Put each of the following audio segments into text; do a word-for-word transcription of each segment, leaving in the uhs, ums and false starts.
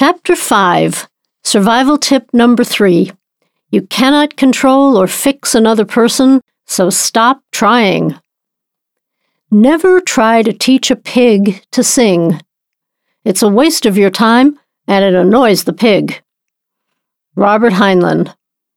Chapter five, Survival Tip Number three. You cannot control or fix another person, so stop trying. Never try to teach a pig to sing. It's a waste of your time, and it annoys the pig. Robert Heinlein.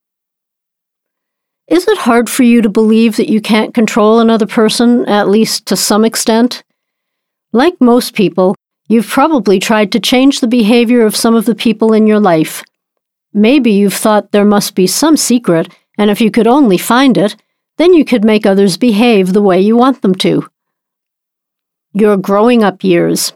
Is it hard for you to believe that you can't control another person, at least to some extent? Like most people, you've probably tried to change the behavior of some of the people in your life. Maybe you've thought there must be some secret, and if you could only find it, then you could make others behave the way you want them to. Your growing up years.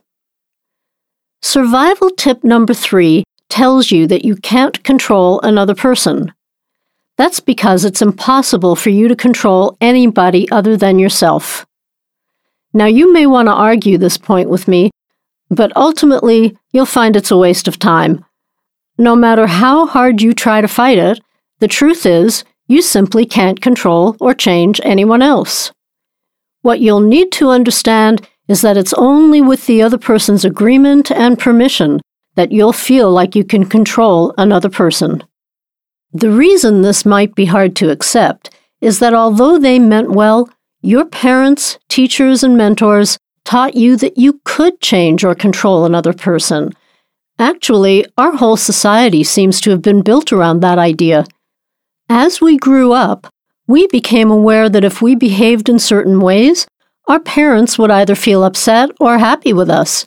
Survival tip number three tells you that you can't control another person. That's because it's impossible for you to control anybody other than yourself. Now, you may want to argue this point with me, but ultimately, you'll find it's a waste of time. No matter how hard you try to fight it, the truth is, you simply can't control or change anyone else. What you'll need to understand is that it's only with the other person's agreement and permission that you'll feel like you can control another person. The reason this might be hard to accept is that although they meant well, your parents, teachers, and mentors taught you that you could change or control another person. Actually, our whole society seems to have been built around that idea. As we grew up, we became aware that if we behaved in certain ways, our parents would either feel upset or happy with us.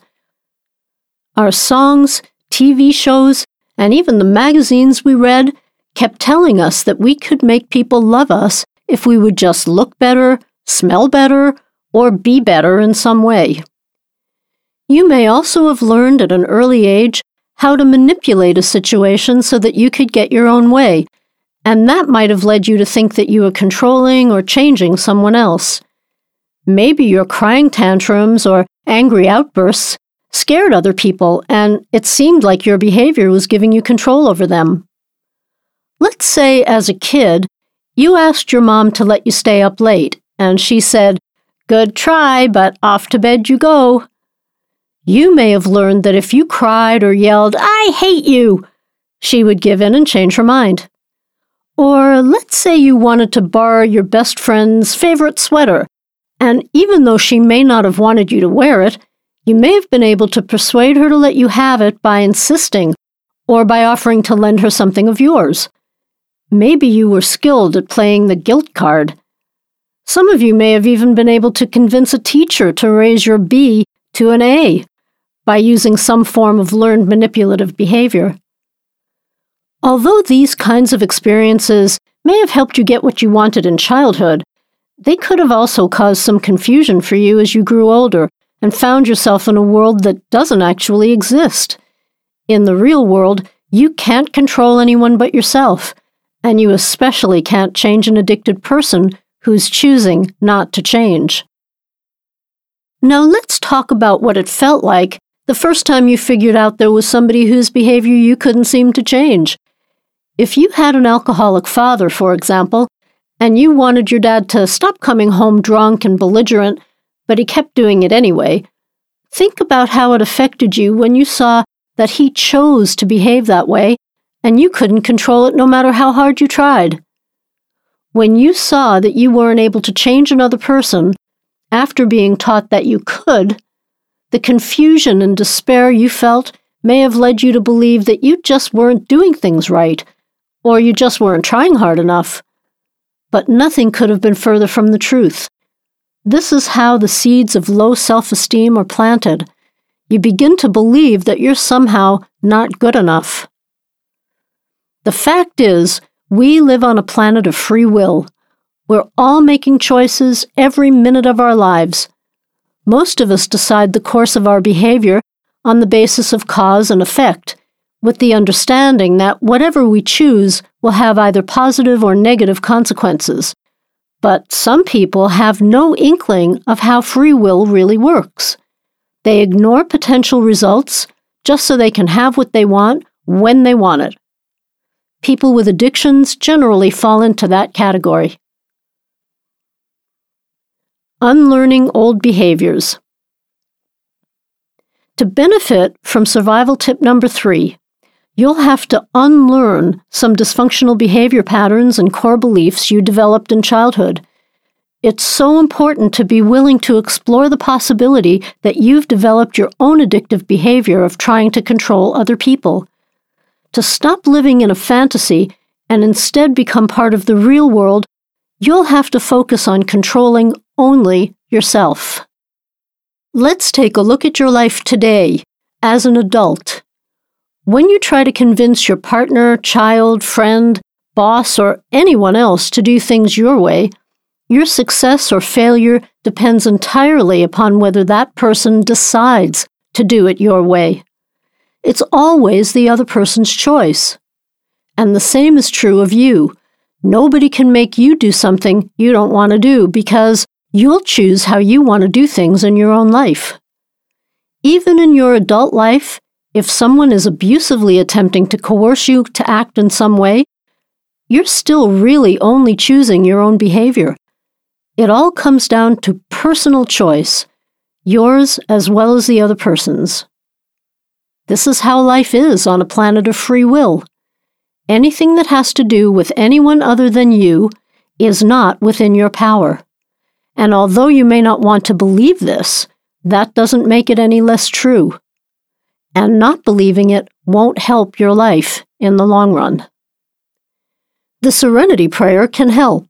Our songs, T V shows, and even the magazines we read kept telling us that we could make people love us if we would just look better, smell better, or be better in some way. You may also have learned at an early age how to manipulate a situation so that you could get your own way, and that might have led you to think that you were controlling or changing someone else. Maybe your crying tantrums or angry outbursts scared other people, and it seemed like your behavior was giving you control over them. Let's say, as a kid, you asked your mom to let you stay up late, and she said, "Good try, but off to bed you go." You may have learned that if you cried or yelled, "I hate you," she would give in and change her mind. Or let's say you wanted to borrow your best friend's favorite sweater, and even though she may not have wanted you to wear it, you may have been able to persuade her to let you have it by insisting, or by offering to lend her something of yours. Maybe you were skilled at playing the guilt card. Some of you may have even been able to convince a teacher to raise your B to an A by using some form of learned manipulative behavior. Although these kinds of experiences may have helped you get what you wanted in childhood, they could have also caused some confusion for you as you grew older and found yourself in a world that doesn't actually exist. In the real world, you can't control anyone but yourself, and you especially can't change an addicted person who's choosing not to change. Now let's talk about what it felt like the first time you figured out there was somebody whose behavior you couldn't seem to change. If you had an alcoholic father, for example, and you wanted your dad to stop coming home drunk and belligerent, but he kept doing it anyway, think about how it affected you when you saw that he chose to behave that way, and you couldn't control it no matter how hard you tried. When you saw that you weren't able to change another person after being taught that you could, the confusion and despair you felt may have led you to believe that you just weren't doing things right, or you just weren't trying hard enough. But nothing could have been further from the truth. This is how the seeds of low self-esteem are planted. You begin to believe that you're somehow not good enough. The fact is, we live on a planet of free will. We're all making choices every minute of our lives. Most of us decide the course of our behavior on the basis of cause and effect, with the understanding that whatever we choose will have either positive or negative consequences. But some people have no inkling of how free will really works. They ignore potential results just so they can have what they want when they want it. People with addictions generally fall into that category. Unlearning old behaviors. To benefit from survival tip number three, you'll have to unlearn some dysfunctional behavior patterns and core beliefs you developed in childhood. It's so important to be willing to explore the possibility that you've developed your own addictive behavior of trying to control other people. To stop living in a fantasy and instead become part of the real world, you'll have to focus on controlling only yourself. Let's take a look at your life today as an adult. When you try to convince your partner, child, friend, boss, or anyone else to do things your way, your success or failure depends entirely upon whether that person decides to do it your way. It's always the other person's choice. And the same is true of you. Nobody can make you do something you don't want to do because you'll choose how you want to do things in your own life. Even in your adult life, if someone is abusively attempting to coerce you to act in some way, you're still really only choosing your own behavior. It all comes down to personal choice, yours as well as the other person's. This is how life is on a planet of free will. Anything that has to do with anyone other than you is not within your power. And although you may not want to believe this, that doesn't make it any less true. And not believing it won't help your life in the long run. The Serenity Prayer can help.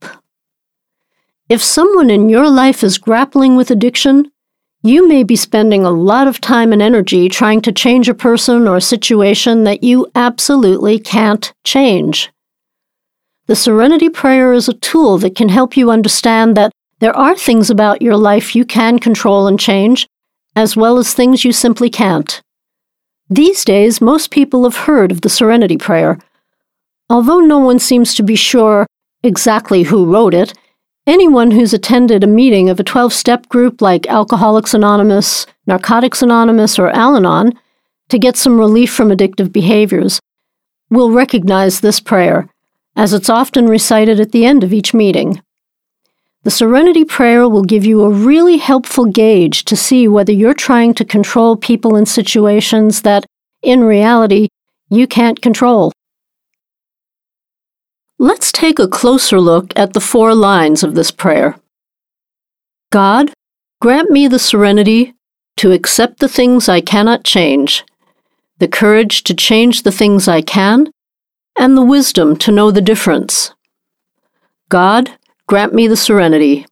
If someone in your life is grappling with addiction, you may be spending a lot of time and energy trying to change a person or situation that you absolutely can't change. The Serenity Prayer is a tool that can help you understand that there are things about your life you can control and change, as well as things you simply can't. These days, most people have heard of the Serenity Prayer. Although no one seems to be sure exactly who wrote it, anyone who's attended a meeting of a twelve-step group like Alcoholics Anonymous, Narcotics Anonymous, or Al-Anon to get some relief from addictive behaviors will recognize this prayer, as it's often recited at the end of each meeting. The Serenity Prayer will give you a really helpful gauge to see whether you're trying to control people in situations that, in reality, you can't control. Let's take a closer look at the four lines of this prayer. God, grant me the serenity to accept the things I cannot change, the courage to change the things I can, and the wisdom to know the difference. God, grant me the serenity.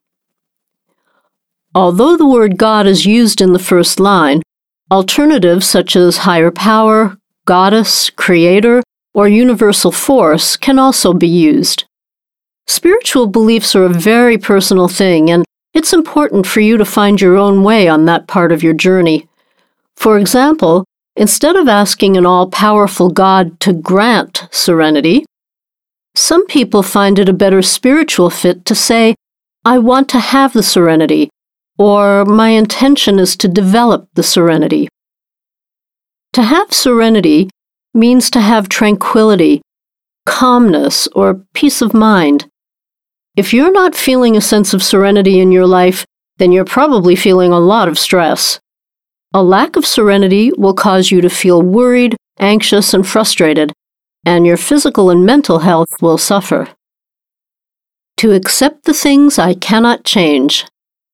Although the word God is used in the first line, alternatives such as higher power, goddess, creator, or universal force can also be used. Spiritual beliefs are a very personal thing, and it's important for you to find your own way on that part of your journey. For example, instead of asking an all-powerful God to grant serenity, some people find it a better spiritual fit to say, I want to have the serenity, or my intention is to develop the serenity. To have serenity means to have tranquility, calmness, or peace of mind. If you're not feeling a sense of serenity in your life, then you're probably feeling a lot of stress. A lack of serenity will cause you to feel worried, anxious, and frustrated, and your physical and mental health will suffer. To accept the things I cannot change.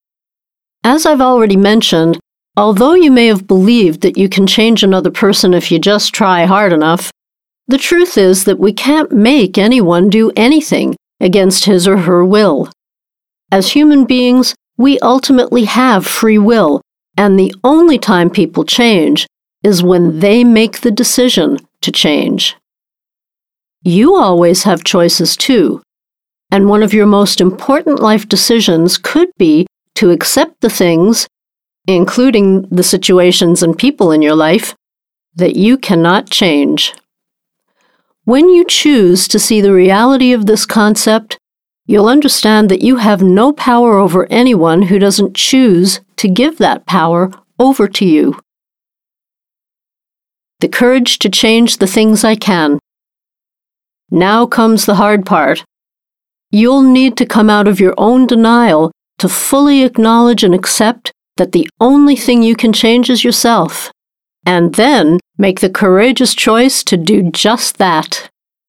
As I've already mentioned, although you may have believed that you can change another person if you just try hard enough, the truth is that we can't make anyone do anything against his or her will. As human beings, we ultimately have free will, and the only time people change is when they make the decision to change. You always have choices too, and one of your most important life decisions could be to accept the things, including the situations and people in your life, that you cannot change. When you choose to see the reality of this concept, you'll understand that you have no power over anyone who doesn't choose to give that power over to you. The courage to change the things I can. Now comes the hard part. You'll need to come out of your own denial to fully acknowledge and accept that the only thing you can change is yourself. and then make the courageous choice to do just that.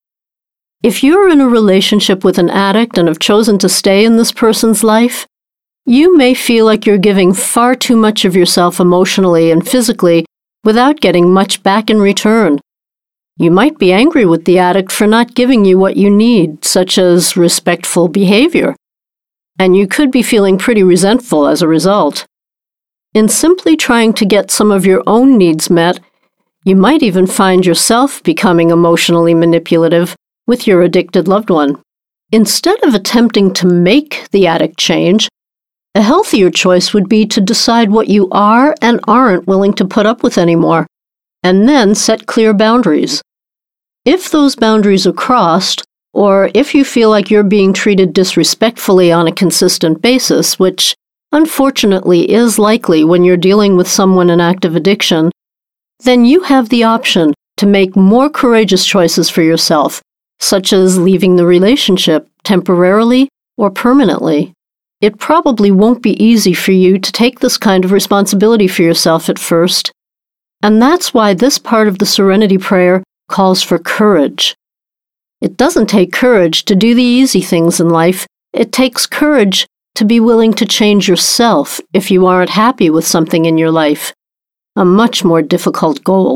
If you're in a relationship with an addict and have chosen to stay in this person's life, you may feel like you're giving far too much of yourself emotionally and physically without getting much back in return. You might be angry with the addict for not giving you what you need, such as respectful behavior, and you could be feeling pretty resentful as a result. In simply trying to get some of your own needs met, you might even find yourself becoming emotionally manipulative with your addicted loved one. Instead of attempting to make the addict change, a healthier choice would be to decide what you are and aren't willing to put up with anymore, and then set clear boundaries. If those boundaries are crossed, or if you feel like you're being treated disrespectfully on a consistent basis, which unfortunately is likely when you're dealing with someone in active addiction, then you have the option to make more courageous choices for yourself, such as leaving the relationship temporarily or permanently. It probably won't be easy for you to take this kind of responsibility for yourself at first, and that's why this part of the Serenity Prayer calls for courage. It doesn't take courage to do the easy things in life. It takes courage to be willing to change yourself if you aren't happy with something in your life, a much more difficult goal.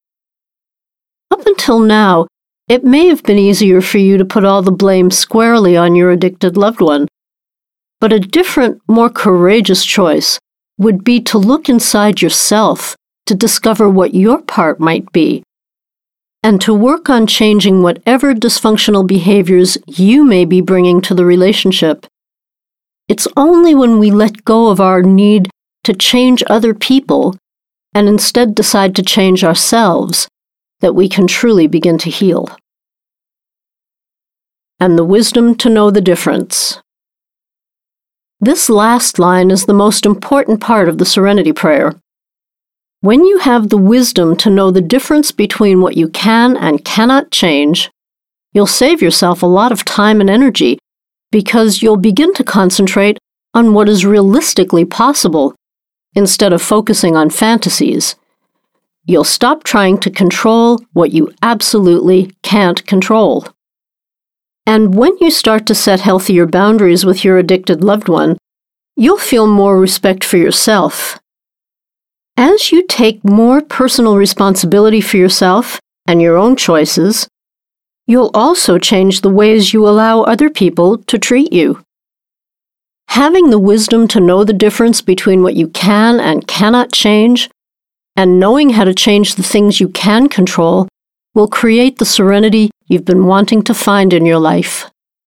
Up until now, it may have been easier for you to put all the blame squarely on your addicted loved one. But a different, more courageous choice would be to look inside yourself to discover what your part might be, and to work on changing whatever dysfunctional behaviors you may be bringing to the relationship. It's only when we let go of our need to change other people and instead decide to change ourselves that we can truly begin to heal. And the wisdom to know the difference. This last line is the most important part of the Serenity Prayer. When you have the wisdom to know the difference between what you can and cannot change, you'll save yourself a lot of time and energy because you'll begin to concentrate on what is realistically possible instead of focusing on fantasies. You'll stop trying to control what you absolutely can't control. And when you start to set healthier boundaries with your addicted loved one, you'll feel more respect for yourself. As you take more personal responsibility for yourself and your own choices, you'll also change the ways you allow other people to treat you. Having the wisdom to know the difference between what you can and cannot change, and knowing how to change the things you can control, will create the serenity you've been wanting to find in your life.